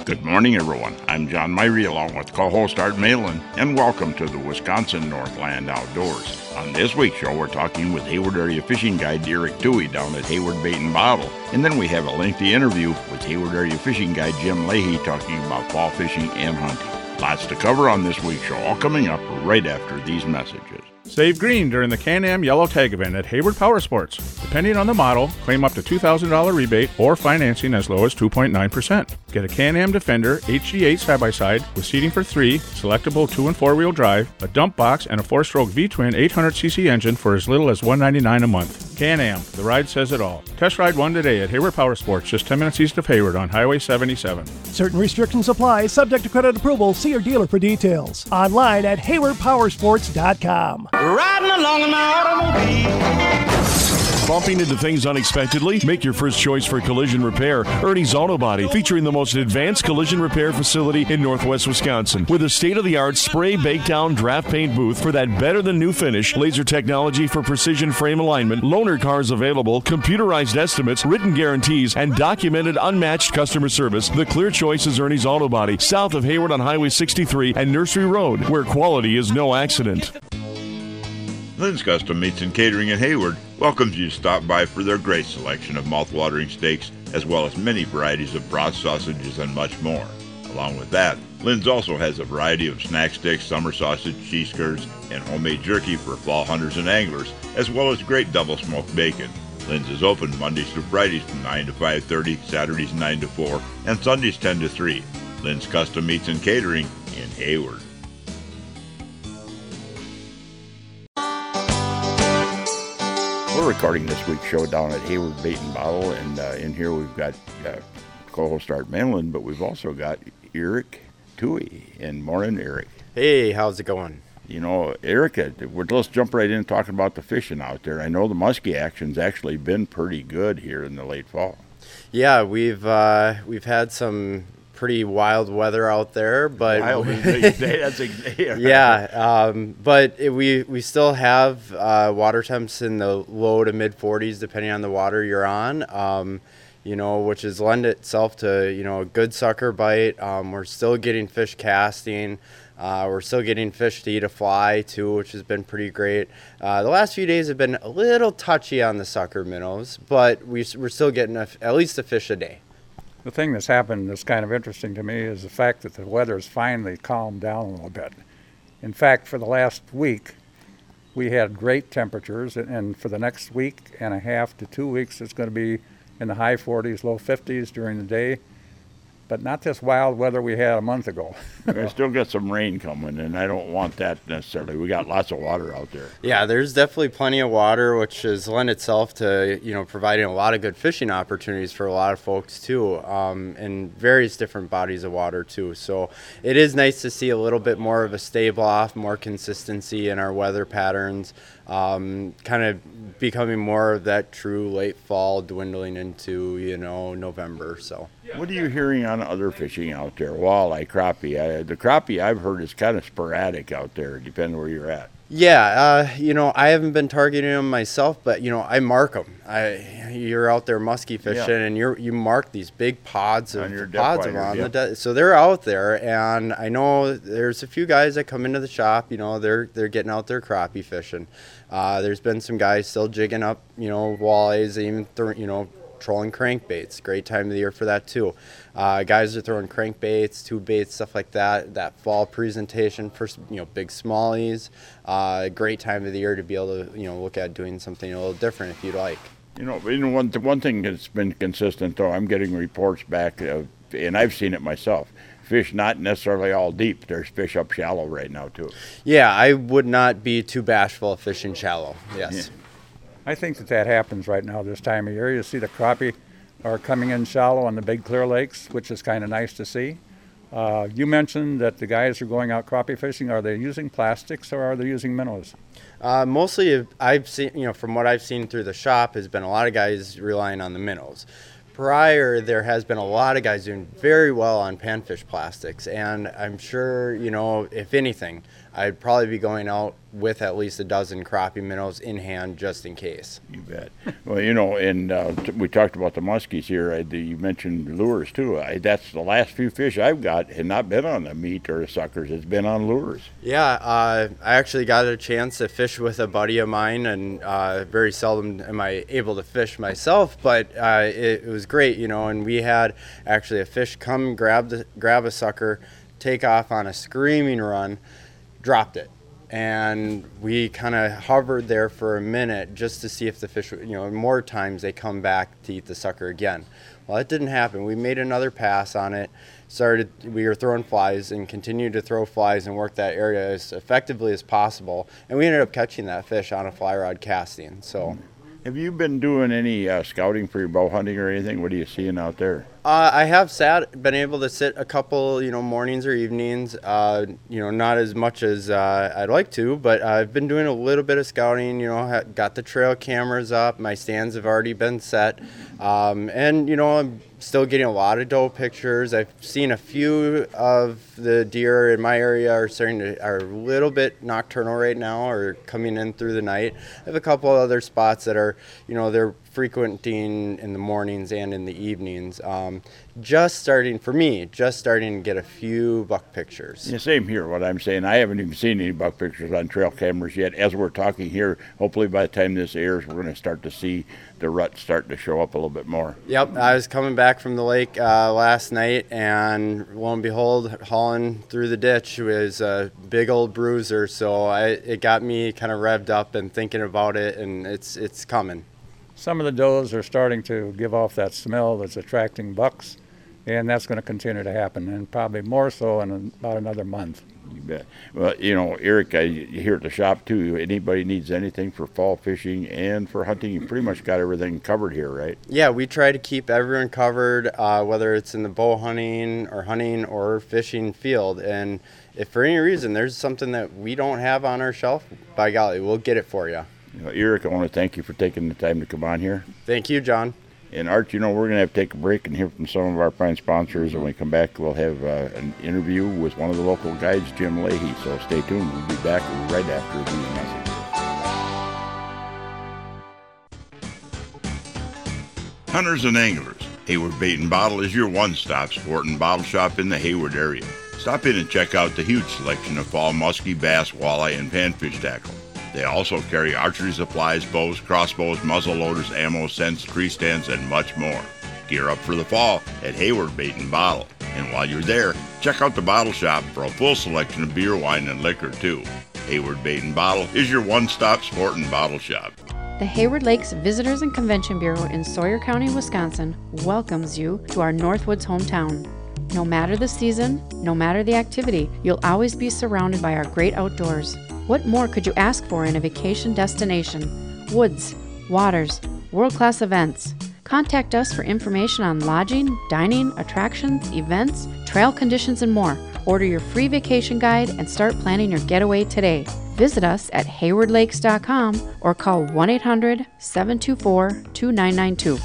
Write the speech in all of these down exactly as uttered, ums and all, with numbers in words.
Good morning, everyone. I'm John Myrie along with co-host Art Malin, and welcome to the Wisconsin Northland Outdoors. On this week's show, we're talking with Hayward Area Fishing Guide Eric Toohey down at Hayward Bait and Bottle, and then we have a lengthy interview with Hayward Area Fishing Guide Jim Leahy talking about fall fishing and hunting. Lots to cover on this week's show, all coming up right after these messages. Save green during the Can-Am Yellow Tag event at Hayward Power Sports. Depending on the model, claim up to two thousand dollars rebate or financing as low as two point nine percent. Get a Can-Am Defender H G eight side-by-side with seating for three, selectable two and four-wheel drive, a dump box, and a four-stroke V-twin eight hundred c c engine for as little as one hundred ninety-nine dollars a month. Can-Am, the ride says it all. Test ride one today at Hayward Power Sports, just ten minutes east of Hayward on Highway seventy-seven. Certain restrictions apply, subject to credit approval. See your dealer for details. Online at hayward powersports dot com. Riding along in my automobile. Bumping into things unexpectedly? Make your first choice for collision repair. Ernie's Auto Body, featuring the most advanced collision repair facility in Northwest Wisconsin. With a state-of-the-art spray bake down draft paint booth for that better-than-new finish, laser technology for precision frame alignment, loaner cars available, computerized estimates, written guarantees, and documented unmatched customer service. The clear choice is Ernie's Auto Body, south of Hayward on Highway sixty-three and Nursery Road, where quality is no accident. Lynn's Custom Meats and Catering in Hayward welcomes you to stop by for their great selection of mouth-watering steaks, as well as many varieties of broth sausages and much more. Along with that, Lynn's also has a variety of snack sticks, summer sausage, cheese curds, and homemade jerky for fall hunters and anglers, as well as great double-smoked bacon. Lynn's is open Mondays through Fridays from nine to five thirty, Saturdays nine to four, and Sundays ten to three. Lynn's Custom Meats and Catering in Hayward. We're recording this week's show down at Hayward Bait and Bottle, and uh, in here we've got uh, co-host Art Manlin, but we've also got Eric Toohey. And morning, Eric. Hey, how's it going? You know, Eric, uh, we're, let's jump right in talking about the fishing out there. I know the muskie action's actually been pretty good here in the late fall. Yeah, we've uh, we've had some pretty wild weather out there, but wild, that's a, yeah, um, but it, we we still have uh, water temps in the low to mid forties, depending on the water you're on. Um, you know, which has lend itself to you know a good sucker bite. Um, we're still getting fish casting. Uh, we're still getting fish to eat a fly too, which has been pretty great. Uh, the last few days have been a little touchy on the sucker minnows, but we, we're still getting a, at least a fish a day. The thing that's happened that's kind of interesting to me is the fact that the weather's finally calmed down a little bit. In fact, for the last week, we had great temperatures, and for the next week and a half to two weeks, it's going to be in the high forties, low fifties during the day. But not this wild weather we had a month ago. I still got some rain coming, and I don't want that necessarily. We got lots of water out there. Yeah, there's definitely plenty of water, which has lent itself to, you know, providing a lot of good fishing opportunities for a lot of folks, too, um, and various different bodies of water, too. So it is nice to see a little bit more of a stable off, more consistency in our weather patterns, um, kind of becoming more of that true late fall, dwindling into, you know, November, so. What are you hearing on other fishing out there? Walleye, crappie. I, the crappie I've heard is kind of sporadic out there, depending where you're at. Yeah, uh, you know, I haven't been targeting them myself, but you know, I mark them. I, you're out there musky fishing, yeah. and you you mark these big pods of pods of on the de- so they're out there, and I know there's a few guys that come into the shop. You know, they're they're getting out there crappie fishing. Uh, there's been some guys still jigging up, you know, walleyes, even th- you know. trolling crankbaits. Great time of the year for that too. Uh, guys are throwing crankbaits, tube baits, stuff like that. That fall presentation for you know big smallies. Uh, great time of the year to be able to you know look at doing something a little different if you'd like. You know, you know one one thing that's been consistent though. I'm getting reports back, uh, and I've seen it myself. Fish not necessarily all deep. There's fish up shallow right now too. Yeah, I would not be too bashful of fishing shallow. Yes. Yeah. I think that that happens right now this time of year. You see the crappie are coming in shallow on the big clear lakes, which is kind of nice to see. Uh, you mentioned that the guys are going out crappie fishing. Are they using plastics or are they using minnows? Uh, mostly, I've seen, you know, from what I've seen through the shop, has been a lot of guys relying on the minnows. Prior, there has been a lot of guys doing very well on panfish plastics, and I'm sure, you know, if anything, I'd probably be going out with at least a dozen crappie minnows in hand just in case. You bet. Well, you know, and uh, t- we talked about the muskies here. I, you mentioned lures too. I, that's the last few fish I've got have not been on the meat or the suckers. It's been on lures. Yeah, uh, I actually got a chance to fish with a buddy of mine, and uh, very seldom am I able to fish myself, but uh, it, it was great, you know, and we had actually a fish come grab the, grab a sucker, take off on a screaming run, dropped it. And we kind of hovered there for a minute just to see if the fish, you know, more times they come back to eat the sucker again. Well, that didn't happen. We made another pass on it, started, we were throwing flies and continued to throw flies and work that area as effectively as possible. And we ended up catching that fish on a fly rod casting, so. Have you been doing any uh, scouting for your bow hunting or anything? What are you seeing out there? Uh, I have sat, been able to sit a couple, you know, mornings or evenings. Uh, you know, not as much as uh, I'd like to, but I've been doing a little bit of scouting. You know, got the trail cameras up. My stands have already been set, um, and you know, I'm still getting a lot of doe pictures. I've seen a few of the deer in my area are starting to are a little bit nocturnal right now, or coming in through the night. I have a couple of other spots that are, you know, they're frequenting in the mornings and in the evenings. Um, just starting, for me, just starting to get a few buck pictures. Yeah, same here, what I'm saying. I haven't even seen any buck pictures on trail cameras yet. As we're talking here, hopefully by the time this airs, we're going to start to see the rut starting to show up a little bit more. Yep, I was coming back from the lake uh, last night, and lo and behold, hauling through the ditch was a big old bruiser, so I, it got me kind of revved up and thinking about it, and it's it's coming. Some of the does are starting to give off that smell that's attracting bucks, and that's going to continue to happen, and probably more so in about another month. You bet. Well, you know, Eric, I, here at the shop too, anybody needs anything for fall fishing and for hunting, you pretty much got everything covered here, right? Yeah, we try to keep everyone covered, uh, whether it's in the bow hunting or hunting or fishing field. And if for any reason there's something that we don't have on our shelf, by golly, we'll get it for you. You know, Eric, I want to thank you for taking the time to come on here. Thank you, John. And Art, you know, we're going to have to take a break and hear from some of our prime sponsors. And when we come back, we'll have uh, an interview with one of the local guides, Jim Leahy. So stay tuned. We'll be back right after these messages. Hunters and anglers, Hayward Bait and Bottle is your one-stop sport and bottle shop in the Hayward area. Stop in and check out the huge selection of fall muskie, bass, walleye, and panfish tackle. They also carry archery supplies, bows, crossbows, muzzle loaders, ammo, scents, tree stands, and much more. Gear up for the fall at Hayward Bait and Bottle. And while you're there, check out the bottle shop for a full selection of beer, wine, and liquor, too. Hayward Bait and Bottle is your one-stop sport and bottle shop. The Hayward Lakes Visitors and Convention Bureau in Sawyer County, Wisconsin welcomes you to our Northwoods hometown. No matter the season, no matter the activity, you'll always be surrounded by our great outdoors. What more could you ask for in a vacation destination? Woods, waters, world-class events. Contact us for information on lodging, dining, attractions, events, trail conditions, and more. Order your free vacation guide and start planning your getaway today. Visit us at hayward lakes dot com or call one eight hundred, seven two four, two nine nine two.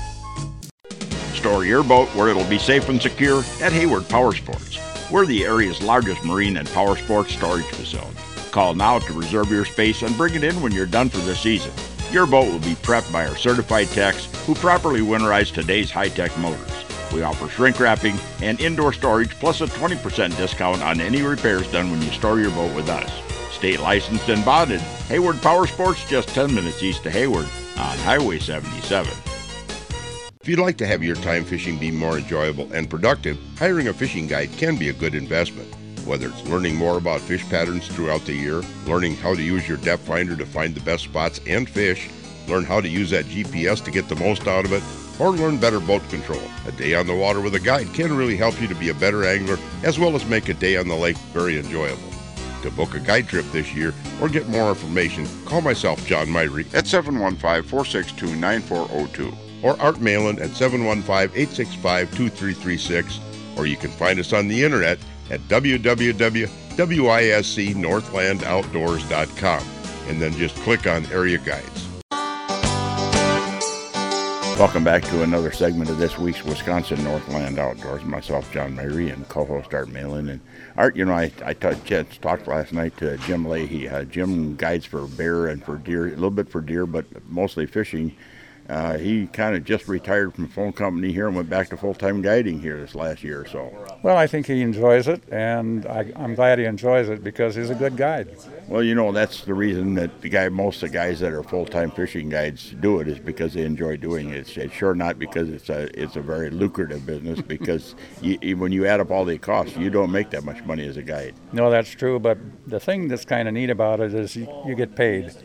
Store your boat where it'll be safe and secure at Hayward Power Sports. We're the area's largest marine and power sports storage facility. Call now to reserve your space and bring it in when you're done for the season. Your boat will be prepped by our certified techs who properly winterize today's high-tech motors. We offer shrink wrapping and indoor storage plus a twenty percent discount on any repairs done when you store your boat with us. State licensed and bonded, Hayward Power Sports, just ten minutes east of Hayward on Highway seventy-seven. If you'd like to have your time fishing be more enjoyable and productive, hiring a fishing guide can be a good investment. Whether it's learning more about fish patterns throughout the year, learning how to use your depth finder to find the best spots and fish, learn how to use that G P S to get the most out of it, or learn better boat control, a day on the water with a guide can really help you to be a better angler as well as make a day on the lake very enjoyable. To book a guide trip this year or get more information, call myself, John Myrie, at seven one five, four six two, nine four zero two or Art Malin at seven one five, eight six five, two three three six, or you can find us on the internet at w w w dot wisc northland outdoors dot com and then just click on Area Guides. Welcome back to another segment of this week's Wisconsin Northland Outdoors. Myself, John Myrie, and co-host Art Malin. And Art, you know, I I t- talked last night to Jim Leahy. Uh, Jim guides for bear and for deer, a little bit for deer, but mostly fishing. Uh, he kind of just retired from the phone company here and went back to full-time guiding here this last year or so. Well, I think he enjoys it, and I, I'm glad he enjoys it because he's a good guide. Well, you know, that's the reason that the guy, most of the guys that are full-time fishing guides do it is because they enjoy doing it. It's, it's sure not because it's a it's a very lucrative business because you, when you add up all the costs, you don't make that much money as a guide. No, that's true, but the thing that's kind of neat about it is you, you get paid.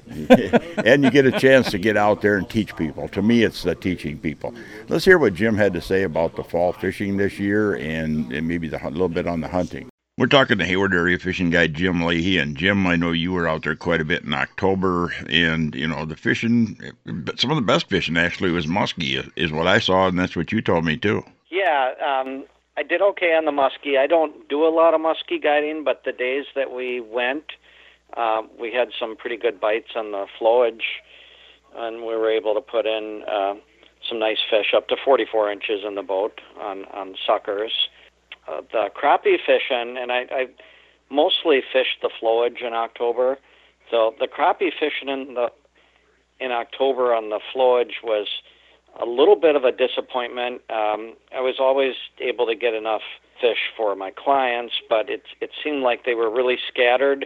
And you get a chance to get out there and teach people. To me, it's uh, teaching people. Let's hear what Jim had to say about the fall fishing this year and, and maybe the, a little bit on the hunting. We're talking to Hayward Area Fishing Guide Jim Leahy. And Jim, I know you were out there quite a bit in October. And, you know, the fishing, some of the best fishing actually was muskie, is what I saw, and that's what you told me too. Yeah, um, I did okay on the muskie. I don't do a lot of muskie guiding, but the days that we went, uh, we had some pretty good bites on the flowage. And we were able to put in uh, some nice fish, up to forty-four inches in the boat on, on suckers. Uh, the crappie fishing, and I, I mostly fished the flowage in October. So the crappie fishing in the in October on the flowage was a little bit of a disappointment. Um, I was always able to get enough fish for my clients, but it it seemed like they were really scattered.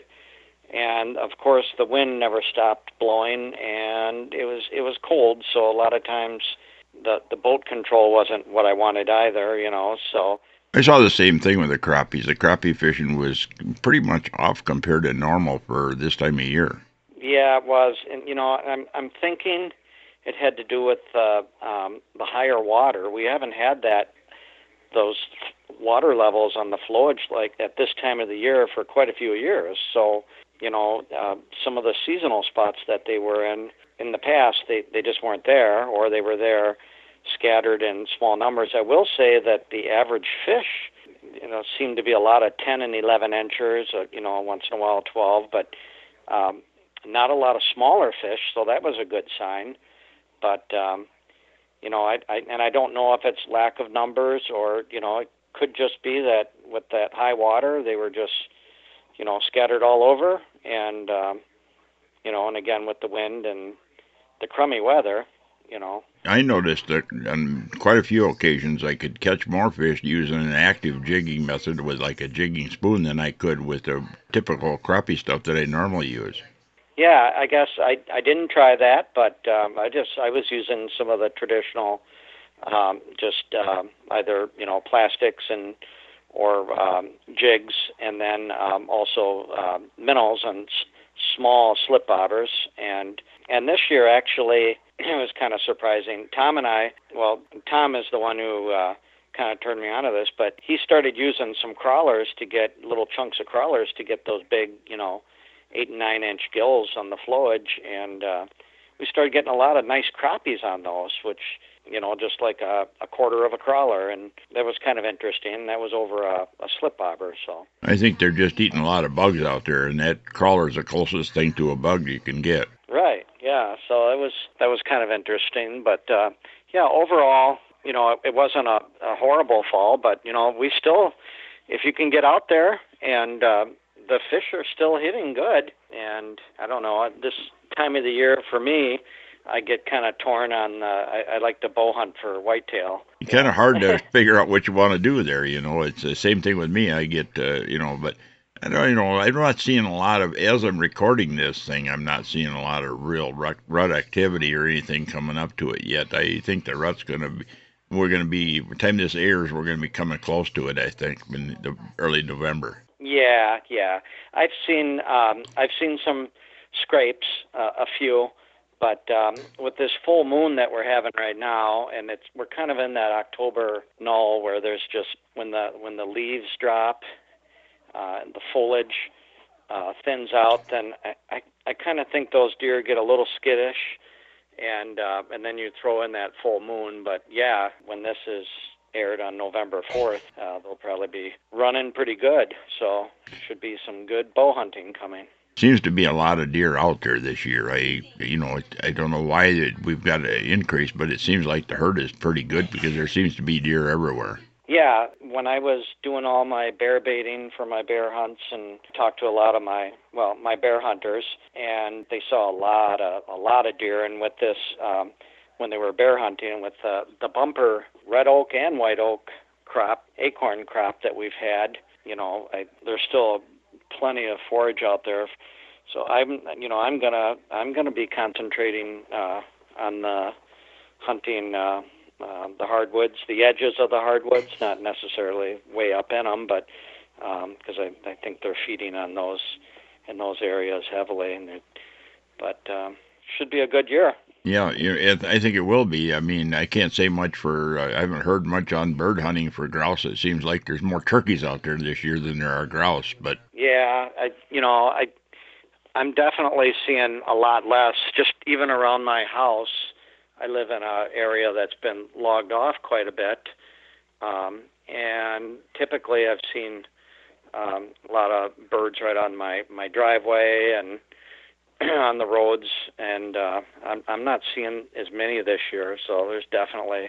And of course, the wind never stopped blowing, and it was it was cold. So a lot of times, the the boat control wasn't what I wanted either. You know, so I saw the same thing with the crappies. The crappie fishing was pretty much off compared to normal for this time of year. Yeah, it was, and you know, I'm I'm thinking it had to do with uh, um, the higher water. We haven't had that those water levels on the flowage like at this time of the year for quite a few years. So. You know, uh, some of the seasonal spots that they were in in the past, they, they just weren't there, or they were there scattered in small numbers. I will say that the average fish, you know, seemed to be a lot of ten and eleven inchers, uh, you know, once in a while twelve, but um, not a lot of smaller fish, so that was a good sign. But, um, you know, I, I and I don't know if it's lack of numbers or, you know, it could just be that with that high water, they were just, you know, scattered all over. And, um, you know, and again with the wind and the crummy weather, you know. I noticed that on quite a few occasions I could catch more fish using an active jigging method with like a jigging spoon than I could with the typical crappie stuff that I normally use. Yeah, I guess I I didn't try that, but um, I just I was using some of the traditional, um, just um, either, you know, plastics and or um, jigs, and then um, also uh, minnows and s- small slip bobbers. And and this year, actually, it was kind of surprising. Tom and I, well, Tom is the one who uh, kind of turned me onto this, but he started using some crawlers to get little chunks of crawlers to get those big, you know, eight and nine inch gills on the flowage. And uh, we started getting a lot of nice crappies on those, which, you know, just like a, a quarter of a crawler, and that was kind of interesting. That was over a, a slip bobber, so. I think they're just eating a lot of bugs out there, and that crawler is the closest thing to a bug you can get. Right, yeah, so it was that was kind of interesting, but, uh, yeah, overall, you know, it, it wasn't a, a horrible fall, but, you know, we still, if you can get out there, and uh, the fish are still hitting good, and I don't know, this time of the year for me, I get kind of torn on, uh, I, I like to bow hunt for whitetail. It's kind of hard to figure out what you want to do there, you know. It's the same thing with me. I get, uh, you know, but, I don't, you know, I'm not seeing a lot of, as I'm recording this thing, I'm not seeing a lot of real rut, rut activity or anything coming up to it yet. I think the rut's going to be, we're going to be, by the time this airs, we're going to be coming close to it, I think, in the early November. Yeah, yeah. I've seen, um, I've seen some scrapes, uh, a few. But um, with this full moon that we're having right now, and it's we're kind of in that October null where there's just when the when the leaves drop, uh, and the foliage uh, thins out, then I, I, I kind of think those deer get a little skittish, and uh, and then you throw in that full moon. But yeah, when this is aired on November fourth, uh, they'll probably be running pretty good. So should be some good bow hunting coming. Seems to be a lot of deer out there this year. I, you know, I don't know why it, we've got an increase, but it seems like the herd is pretty good because there seems to be deer everywhere. Yeah, when I was doing all my bear baiting for my bear hunts and talked to a lot of my, well, my bear hunters, and they saw a lot of, a lot of deer. And with this, um, when they were bear hunting, with uh, the bumper red oak and white oak crop, acorn crop that we've had, you know, I, there's still plenty of forage out there. So I'm, you know, I'm gonna, I'm gonna be concentrating uh, on the hunting. Uh, Uh, the hardwoods, the edges of the hardwoods, not necessarily way up in them, but because um, I, I think they're feeding on those in those areas heavily. And it, but um, should be a good year. Yeah, it, I think it will be. I mean, I can't say much for. Uh, I haven't heard much on bird hunting for grouse. It seems like there's more turkeys out there this year than there are grouse. But yeah, I, you know, I, I'm definitely seeing a lot less. Just even around my house. I live in an area that's been logged off quite a bit, um, and typically I've seen um, a lot of birds right on my, my driveway and on the roads, and uh, I'm, I'm not seeing as many this year, so there's definitely,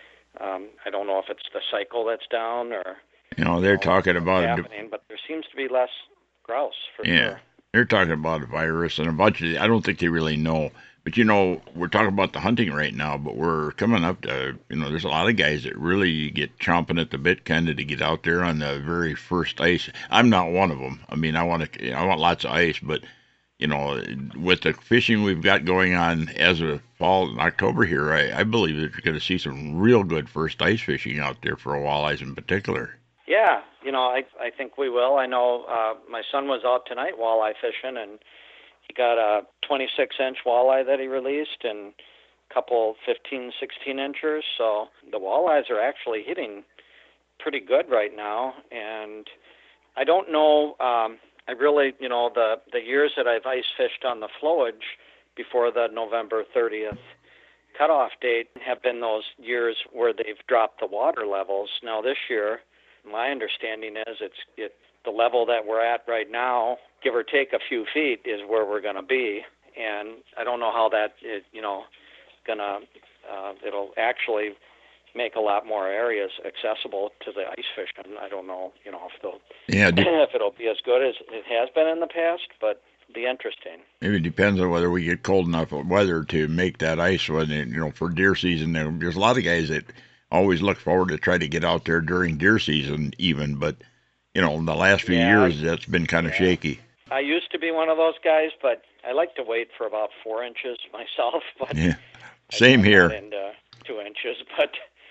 um, I don't know if it's the cycle that's down or... You know, they're you know, talking about it. Happening, but there seems to be less grouse, for yeah, sure. They're talking about a virus and a bunch of... I don't think they really know. But, you know, we're talking about the hunting right now, but we're coming up to, you know, there's a lot of guys that really get chomping at the bit kind of to get out there on the very first ice. I'm not one of them. I mean, I want to, I want lots of ice, but, you know, with the fishing we've got going on as of fall and October here, I, I believe that you're going to see some real good first ice fishing out there for walleyes in particular. Yeah, you know, I I think we will. I know uh, my son was out tonight walleye fishing, and he got a twenty-six inch walleye that he released and a couple fifteen, sixteen inchers. So the walleyes are actually hitting pretty good right now. And I don't know, um, I really, you know, the, the years that I've ice fished on the flowage before the November thirtieth cutoff date have been those years where they've dropped the water levels. Now this year, my understanding is it's it, the level that we're at right now, give or take a few feet, is where we're going to be. And I don't know how that is, you know, going to, uh, it'll actually make a lot more areas accessible to the ice fishing. I don't know, you know, if they'll, yeah, de- if it'll be as good as it has been in the past, but it'll be interesting. Maybe it depends on whether we get cold enough weather to make that ice. When it, you know, for deer season, there's a lot of guys that always look forward to try to get out there during deer season even, but you know, in the last few yeah, years, that's been kind of yeah. shaky. I used to be one of those guys, but I like to wait for about four inches myself. But yeah, same I'm here. Not into two inches, but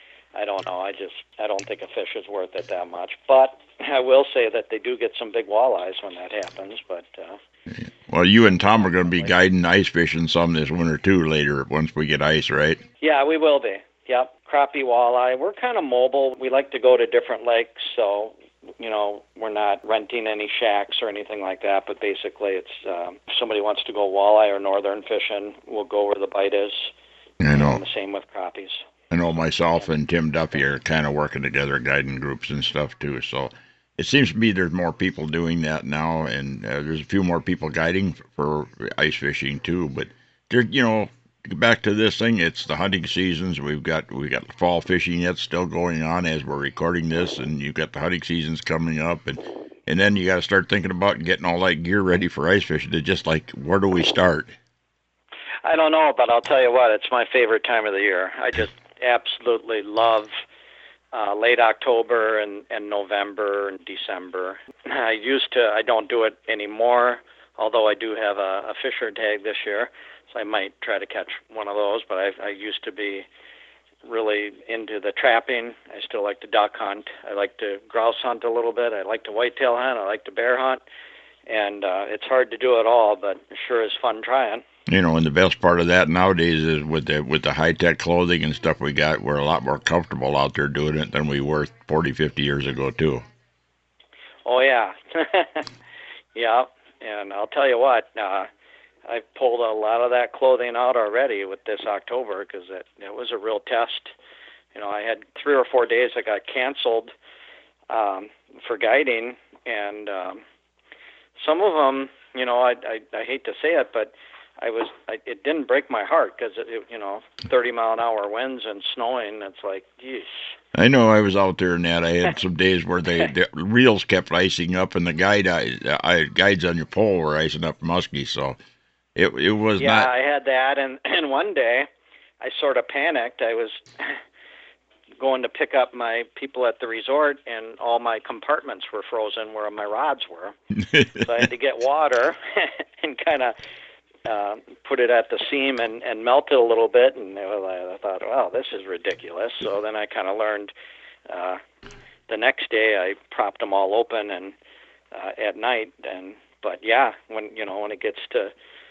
I don't know. I just I don't think a fish is worth it that much. But I will say that they do get some big walleyes when that happens. But uh, yeah. Well, you and Tom are going to be guiding ice fishing some this winter too. Later, once we get ice, right? Yeah, we will be. Yep, crappie, walleye. We're kind of mobile. We like to go to different lakes, so. You know, we're not renting any shacks or anything like that, but basically it's um, if somebody wants to go walleye or northern fishing, we'll go where the bite is. I know. And the same with crappies. I know myself and Tim Duffy are kind of working together, guiding groups and stuff too, so it seems to be there's more people doing that now, and uh, there's a few more people guiding for ice fishing too, but there, you know, back to this thing, it's the hunting seasons. We've got we got fall fishing yet still going on as we're recording this, and you've got the hunting seasons coming up, and and then you got to start thinking about getting all that gear ready for ice fishing. It's just like, where do we start? I don't know, but I'll tell you what, it's my favorite time of the year. I just absolutely love uh, late October and, and November and December. I used to, I don't do it anymore, although I do have a, a Fisher tag this year. So I might try to catch one of those, but I, I used to be really into the trapping. I still like to duck hunt. I like to grouse hunt a little bit. I like to whitetail hunt. I like to bear hunt. And uh, it's hard to do it all, but it sure is fun trying. You know, and the best part of that nowadays is with the with the high-tech clothing and stuff we got, we're a lot more comfortable out there doing it than we were forty, fifty years ago, too. Oh, yeah. Yeah, and I'll tell you what, uh, I've pulled a lot of that clothing out already with this October because it, it was a real test. You know, I had three or four days that got canceled um, for guiding, and um, some of them, you know, I, I I hate to say it, but I was I, it didn't break my heart because it, it, you know, thirty mile an hour winds and snowing. It's like, geez. I know I was out there and that I had some days where they, the reels kept icing up and the guide I, guides on your pole were icing up muskie. So it it was yeah, not. Yeah, I had that, and and one day I sort of panicked. I was going to pick up my people at the resort, and all my compartments were frozen where my rods were. So I had to get water and kind of uh, put it at the seam and, and melt it a little bit. And I thought, wow, this is ridiculous. So then I kind of learned uh, the next day I propped them all open and uh, at night. And but yeah, when you know when it gets to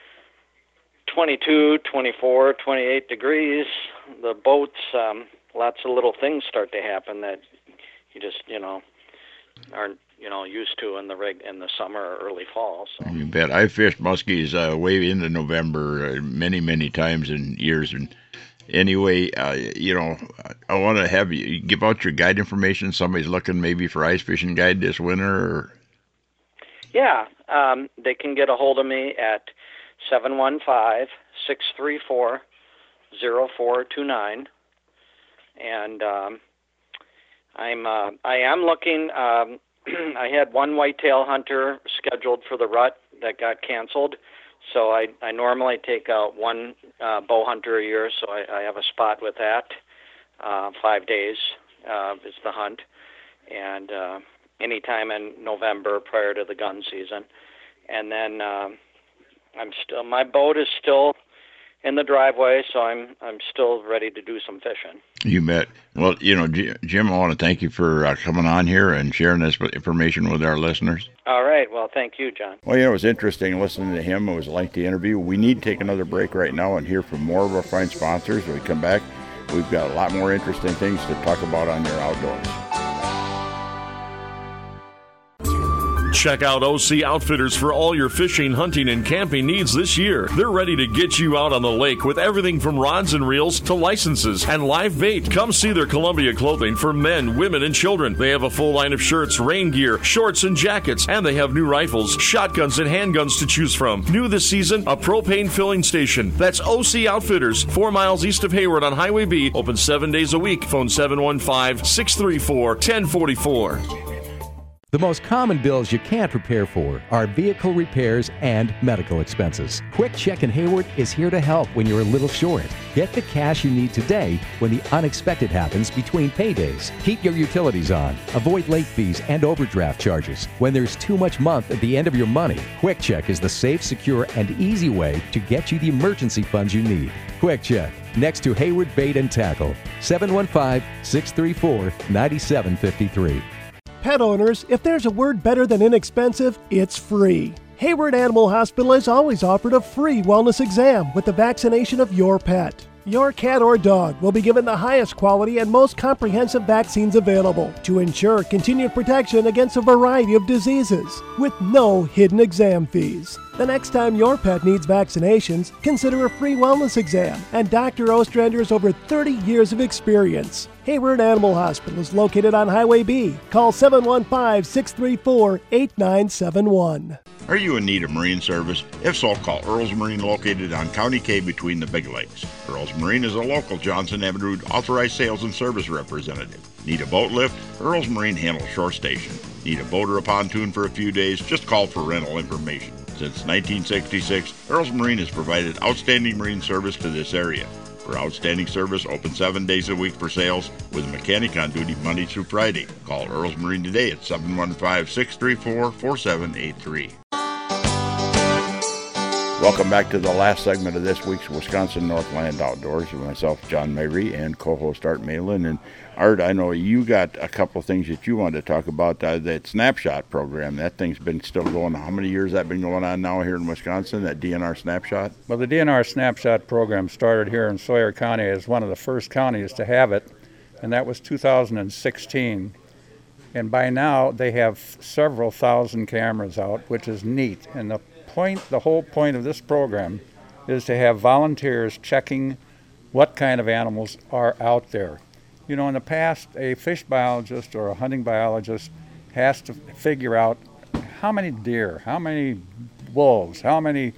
twenty-two, twenty-four, twenty-eight degrees, the boats, um, lots of little things start to happen that you just, you know, aren't, you know, used to in the rig in the summer or early fall. So. You bet. I fished muskies uh, way into November uh, many, many times in years. And anyway, uh, you know, I want to have you give out your guide information. Somebody's looking maybe for ice fishing guide this winter. Or... Yeah, um, they can get a hold of me at seven one five, six three four, zero four two nine. And um, I'm uh, I am looking. Um, I had one whitetail hunter scheduled for the rut that got canceled, so I, I normally take out one uh, bow hunter a year. So I, I have a spot with that. Uh, five days uh, is the hunt, and uh, anytime in November prior to the gun season. And then uh, I'm still my boat is still in the driveway, so I'm I'm still ready to do some fishing. You bet. Well, you know, Jim, I want to thank you for uh, coming on here and sharing this information with our listeners. All right. Well, thank you, John. Well, you know, it was interesting listening to him. It was a lengthy interview. We need to take another break right now and hear from more of our fine sponsors. When we come back, we've got a lot more interesting things to talk about on your outdoors. Check out O C Outfitters for all your fishing, hunting, and camping needs this year. They're ready to get you out on the lake with everything from rods and reels to licenses and live bait. Come see their Columbia clothing for men, women, and children. They have a full line of shirts, rain gear, shorts, and jackets, and they have new rifles, shotguns, and handguns to choose from. New this season, a propane filling station. That's O C Outfitters, four miles east of Hayward on Highway B, open seven days a week. Phone seven one five, six three four, one zero four four. The most common bills you can't prepare for are vehicle repairs and medical expenses. Quick Check in Hayward is here to help when you're a little short. Get the cash you need today when the unexpected happens between paydays. Keep your utilities on. Avoid late fees and overdraft charges. When there's too much month at the end of your money, Quick Check is the safe, secure, and easy way to get you the emergency funds you need. Quick Check, next to Hayward Bait and Tackle, seven one five, six three four, nine seven five three. Pet owners, if there's a word better than inexpensive, it's free. Hayward Animal Hospital has always offered a free wellness exam with the vaccination of your pet. Your cat or dog will be given the highest quality and most comprehensive vaccines available to ensure continued protection against a variety of diseases with no hidden exam fees. The next time your pet needs vaccinations, consider a free wellness exam and Doctor Ostrander's over thirty years of experience. Hayward Animal Hospital is located on Highway B. Call seven one five, six three four, eight nine seven one. Are you in need of marine service? If so, call Earls Marine, located on County K between the Big Lakes. Earls Marine is a local Johnson Evinrude authorized sales and service representative. Need a boat lift? Earls Marine handles shore station. Need a boat or a pontoon for a few days? Just call for rental information. Since nineteen sixty-six, Earls Marine has provided outstanding marine service to this area. For outstanding service, open seven days a week for sales with a mechanic on duty Monday through Friday. Call Earls Marine today at seven one five, six three four, four seven eight three. Welcome back to the last segment of this week's Wisconsin Northland Outdoors with myself, John Mayrie, and co-host Art Malin. And Art, I know you got a couple of things that you wanted to talk about. Uh, that Snapshot program, that thing's been still going. How many years has that been going on now here in Wisconsin, that D N R Snapshot? Well, the D N R Snapshot program started here in Sawyer County as one of the first counties to have it, and that was two thousand sixteen. And by now, they have several thousand cameras out, which is neat. And the point, the whole point of this program is to have volunteers checking what kind of animals are out there. You know, in the past, a fish biologist or a hunting biologist has to figure out how many deer, how many wolves, how many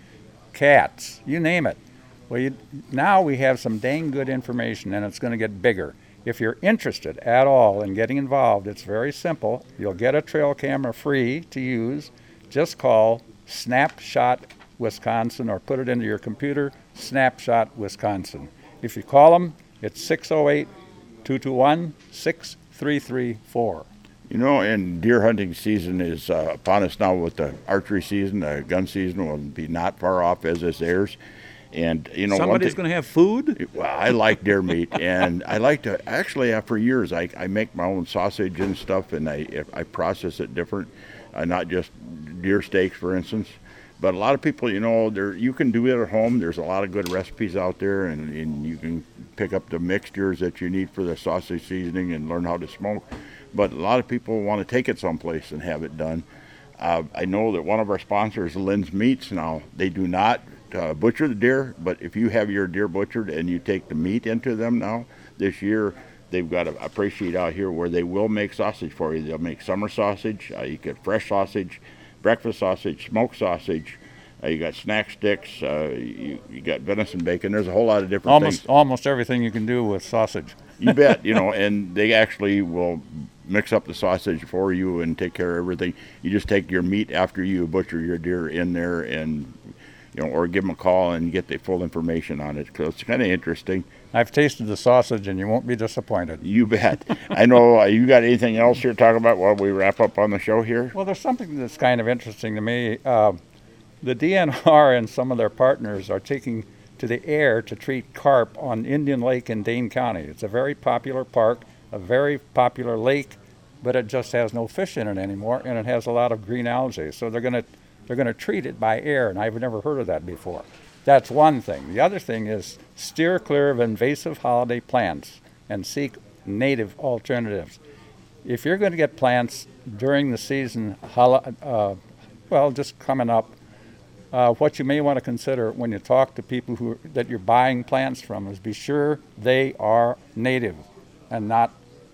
cats, you name it. Well, you, now we have some dang good information, and it's going to get bigger. If you're interested at all in getting involved, it's very simple. You'll get a trail camera free to use. Just call Snapshot Wisconsin or put it into your computer, Snapshot Wisconsin. If you call them, it's six oh eight, two two one, six three three four. You know, and deer hunting season is uh, upon us now with the archery season. The gun season will be not far off as this airs. And, you know, somebody's going to have food? Well, I like deer meat, and I like to, actually, uh, for years, I, I make my own sausage and stuff, and I if I process it different, uh, not just deer steaks, for instance. But a lot of people, you know, there you can do it at home. There's a lot of good recipes out there, and, and you can pick up the mixtures that you need for the sausage seasoning and learn how to smoke. But a lot of people want to take it someplace and have it done. Uh, I know that one of our sponsors, Lynn's Meats, now, they do not uh, butcher the deer, but if you have your deer butchered and you take the meat into them now, this year, they've got a, a press sheet out here where they will make sausage for you. They'll make summer sausage, uh, you get fresh sausage, breakfast sausage, smoked sausage, uh, you got snack sticks, uh, you, you got venison bacon. There's a whole lot of different almost, things. Almost everything you can do with sausage. You bet, you know, and they actually will mix up the sausage for you and take care of everything. You just take your meat after you butcher your deer in there and, you know, or give them a call and get the full information on it, because it's kind of interesting. I've tasted the sausage, and you won't be disappointed. You bet. I know. Uh, you got anything else here to talk about while we wrap up on the show here? Well, there's something that's kind of interesting to me. Uh, the D N R and some of their partners are taking to the air to treat carp on Indian Lake in Dane County. It's a very popular park, a very popular lake, but it just has no fish in it anymore, and it has a lot of green algae. So they're going to they're going to treat it by air, and I've never heard of that before. That's one thing. The other thing is steer clear of invasive holiday plants and seek native alternatives. If you're going to get plants during the season, uh, well, just coming up, uh, what you may want to consider when you talk to people who that you're buying plants from is be sure they are native and not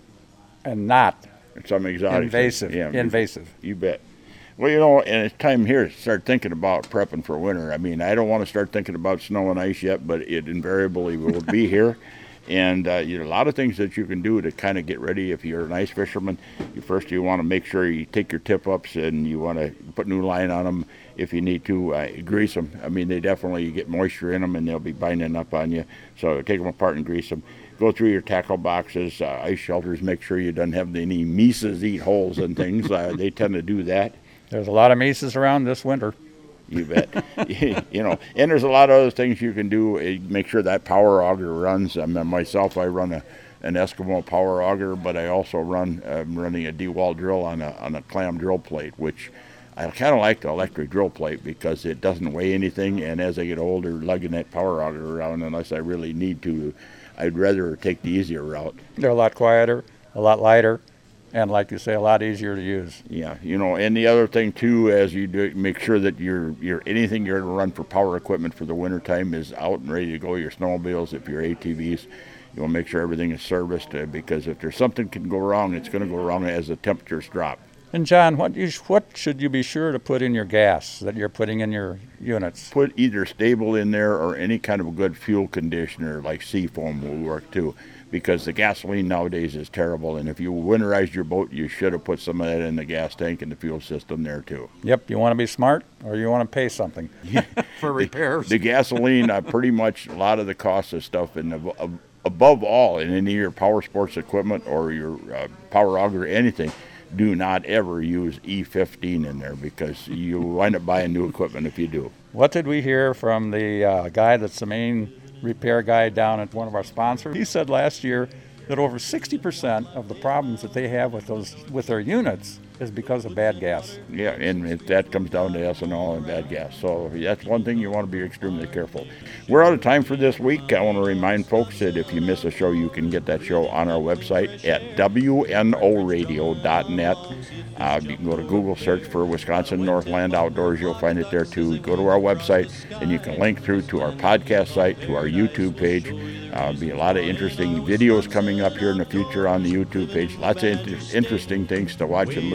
and not some exotic invasive. Yeah, invasive. You bet. Well, you know, and it's time here to start thinking about prepping for winter. I mean, I don't want to start thinking about snow and ice yet, but it invariably will be here. And uh, you know, a lot of things that you can do to kind of get ready. If you're an ice fisherman, you first you want to make sure you take your tip-ups and you want to put new line on them. If you need to, uh, grease them. I mean, they definitely, you get moisture in them and they'll be binding up on you. So take them apart and grease them. Go through your tackle boxes, uh, ice shelters, make sure you don't have any mises eat holes and things. uh, they tend to do that. There's a lot of mises around this winter. You bet. You know, and there's a lot of other things you can do. Make sure that power auger runs. I mean, myself, I run a an Eskimo power auger, but I also run I'm running a D-wall drill on a on a clam drill plate, which I kind of like the electric drill plate because it doesn't weigh anything. And as I get older, lugging that power auger around unless I really need to, I'd rather take the easier route. They're a lot quieter, a lot lighter, and like you say, a lot easier to use. Yeah, you know, and the other thing too, as you do, make sure that you're, you're anything you're going to run for power equipment for the wintertime is out and ready to go. Your snowmobiles, if you're A T Vs, you want to make sure everything is serviced uh, because if there's something can go wrong, it's going to go wrong as the temperatures drop. And John, what you, what should you be sure to put in your gas that you're putting in your units? Put either stable in there or any kind of a good fuel conditioner like Seafoam will work too. Because the gasoline nowadays is terrible, and if you winterized your boat, you should have put some of that in the gas tank and the fuel system there too. Yep, you want to be smart, or you want to pay something for repairs. The, the gasoline, uh, pretty much a lot of the cost of stuff, and uh, above all, in any of your power sports equipment or your uh, power auger or anything, do not ever use E fifteen in there because you wind up buying new equipment if you do. What did we hear from the uh, guy that's the main repair guy down at one of our sponsors? He said last year that over sixty percent of the problems that they have with those with their units is because of bad gas. Yeah, and it, that comes down to ethanol and bad gas. So that's one thing you want to be extremely careful. We're out of time for this week. I want to remind folks that if you miss a show, you can get that show on our website at W N O radio dot net. Uh, you can go to Google, search for Wisconsin Northland Outdoors. You'll find it there too. Go to our website, and you can link through to our podcast site, to our YouTube page. Uh, be a lot of interesting videos coming up here in the future on the YouTube page. Lots of inter- interesting things to watch and listen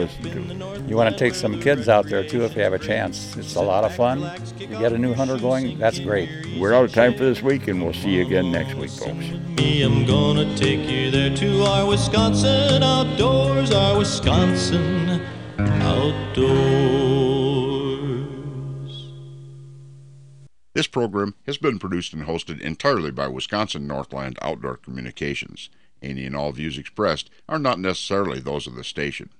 listen to. You want to take some kids out there too if you have a chance. It's a lot of fun. You get a new hunter going, that's great. We're out of time for this week, and we'll see you again next week, folks. I'm gonna take you there to our Wisconsin outdoors, our Wisconsin outdoors. This program has been produced and hosted entirely by Wisconsin Northland Outdoor Communications. Any and all views expressed are not necessarily those of the station.